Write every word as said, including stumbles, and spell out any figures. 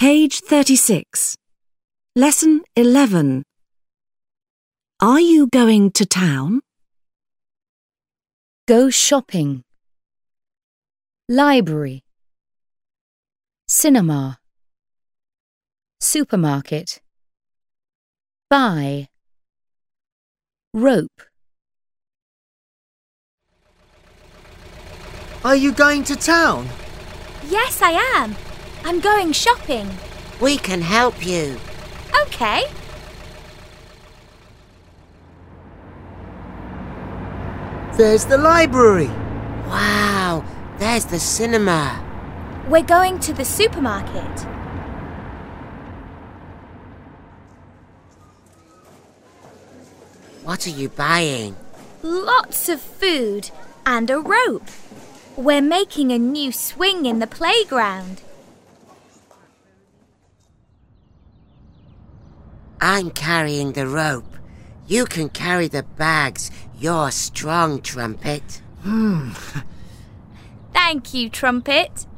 Page thirty-six. Lesson eleven. Are you going to town? Go shopping. Library. Cinema. Supermarket. Buy. Rope. Are you going to town? Yes, I am. I'm going shopping. We can help you. Okay. There's the library. Wow, there's the cinema. We're going to the supermarket. What are you buying? Lots of food and a rope. We're making a new swing in the playground. I'm carrying the rope. You can carry the bags. You're strong, Trumpet. Hmm. Thank you, Trumpet.